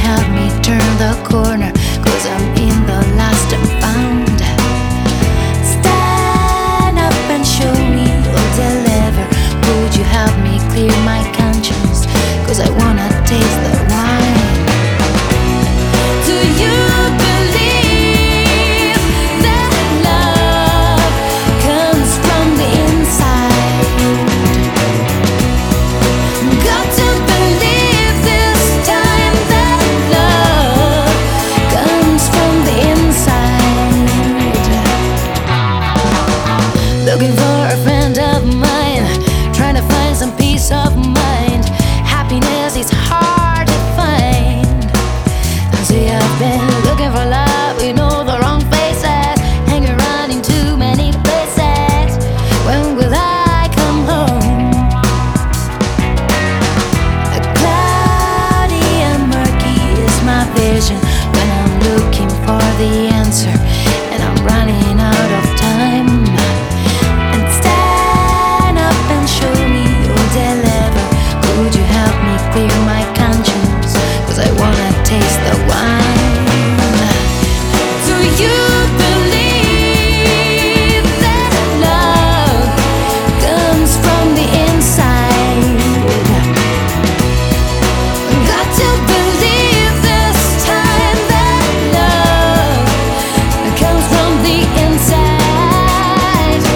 help me turn the corner? 'Cause I'm in the lost and found. Stand up and show me you'll deliver. Would you help me clear my conscience? 'Cause I wanna taste the wine. Do you believe that love comes from the inside? Got to believe this time that love comes from the inside. Looking for a friend of mine, trying to find some peace of mind. Happiness is hard to find. See, I've been looking for love in all the wrong places, hanging around in too many places. When will I come home? Cloudy and murky is my vision when I'm looking for the answer, and I'm running out of time. And stand up and show me you'll deliver. Would you help me clear my conscience? 'Cause I wanna taste the wine. Do you believe that love comes from the inside? Got to believe this time that love comes from the inside.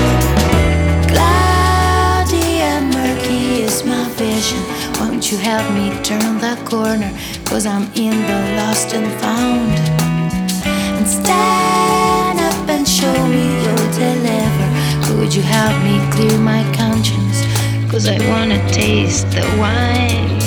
Cloudy and murky is my vision. Won't you help me turn the corner? 'Cause I'm in the lost and found. And stand up and show me you'll deliver. Would you help me clear my conscience? 'Cause I wanna taste the wine.